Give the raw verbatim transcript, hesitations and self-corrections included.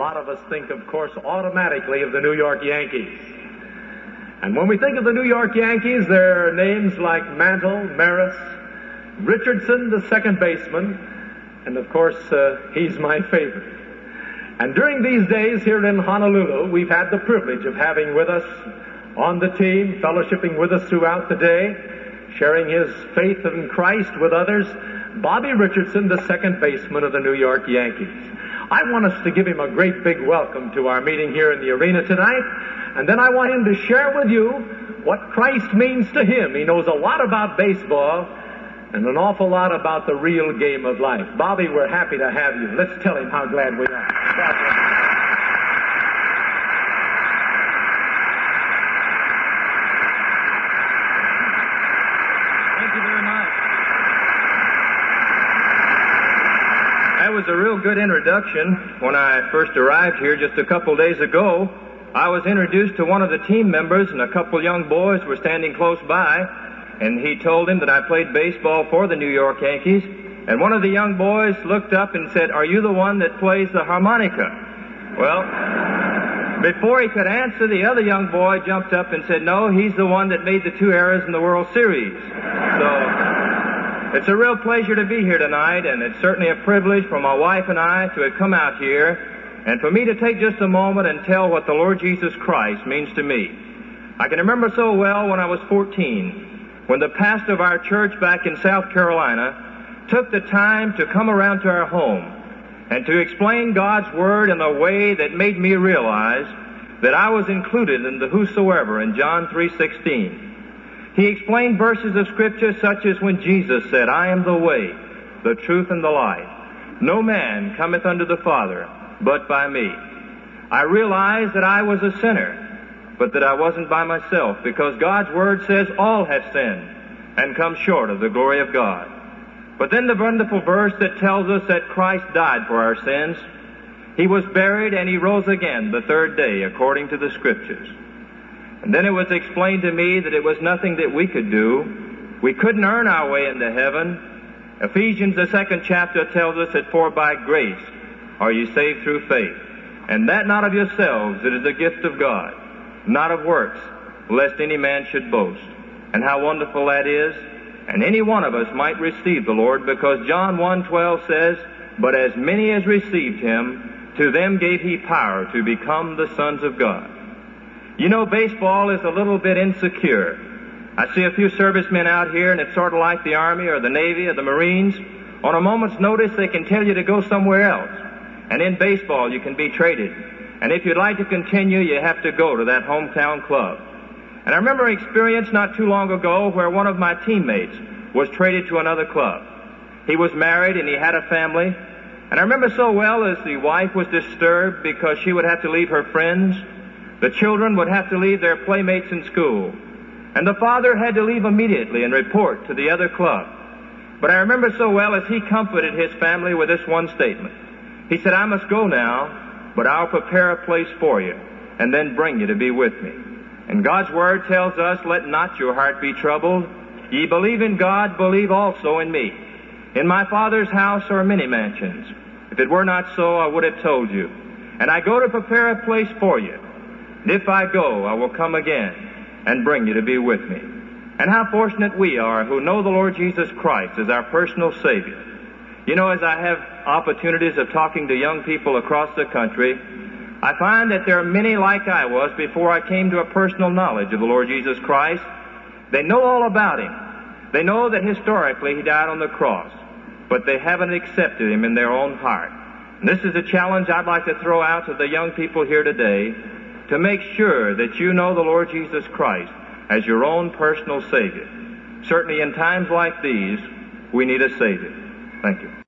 lot of us think, of course, automatically of the New York Yankees. And when we think of the New York Yankees, there are names like Mantle, Maris, Richardson, the second baseman, and of course, uh, he's my favorite. And during these days here in Honolulu, we've had the privilege of having with us on the team, fellowshipping with us throughout the day, sharing his faith in Christ with others, Bobby Richardson, the second baseman of the New York Yankees. I want us to give him a great big welcome to our meeting here in the arena tonight, and then I want him to share with you what Christ means to him. He knows a lot about baseball and an awful lot about the real game of life. Bobby, we're happy to have you. Let's tell him how glad we are. Thank you very much. That was a real good introduction. When I first arrived here just a couple days ago, I was introduced to one of the team members, and a couple young boys were standing close by, and he told him that I played baseball for the New York Yankees, and one of the young boys looked up and said, "Are you the one that plays the harmonica?" Well, before he could answer, the other young boy jumped up and said, "No, he's the one that made the two errors in the World Series." So it's a real pleasure to be here tonight, and it's certainly a privilege for my wife and I to have come out here, and for me to take just a moment and tell what the Lord Jesus Christ means to me. I can remember so well when I was fourteen, when the pastor of our church back in South Carolina took the time to come around to our home and to explain God's Word in a way that made me realize that I was included in the whosoever in John three sixteen. He explained verses of Scripture such as when Jesus said, "I am the way, the truth, and the life. No man cometh unto the Father but by me." I realized that I was a sinner, but that I wasn't by myself, because God's Word says all have sinned and come short of the glory of God. But then the wonderful verse that tells us that Christ died for our sins, He was buried, and He rose again the third day, according to the Scriptures. And then it was explained to me that it was nothing that we could do. We couldn't earn our way into heaven. Ephesians, the second chapter, tells us that for by grace are ye saved through faith, and that not of yourselves, it is the gift of God, not of works, lest any man should boast. And how wonderful that is. And any one of us might receive the Lord, because John one twelve says, "But as many as received Him, to them gave He power to become the sons of God." You know, baseball is a little bit insecure. I see a few servicemen out here, and it's sort of like the Army or the Navy or the Marines. On a moment's notice, they can tell you to go somewhere else. And in baseball, you can be traded. And if you'd like to continue, you have to go to that hometown club. And I remember an experience not too long ago where one of my teammates was traded to another club. He was married and he had a family. And I remember so well as the wife was disturbed because she would have to leave her friends. The children would have to leave their playmates in school. And the father had to leave immediately and report to the other club. But I remember so well as he comforted his family with this one statement. He said, "I must go now, but I'll prepare a place for you, and then bring you to be with me." And God's Word tells us, "Let not your heart be troubled. Ye believe in God, believe also in me. In my Father's house are many mansions. If it were not so, I would have told you. And I go to prepare a place for you. And if I go, I will come again and bring you to be with me." And how fortunate we are who know the Lord Jesus Christ as our personal Savior. You know, as I have opportunities of talking to young people across the country, I find that there are many like I was before I came to a personal knowledge of the Lord Jesus Christ. They know all about Him. They know that historically He died on the cross, but they haven't accepted Him in their own heart. And this is a challenge I'd like to throw out to the young people here today, to make sure that you know the Lord Jesus Christ as your own personal Savior. Certainly in times like these, we need a Savior. Thank you.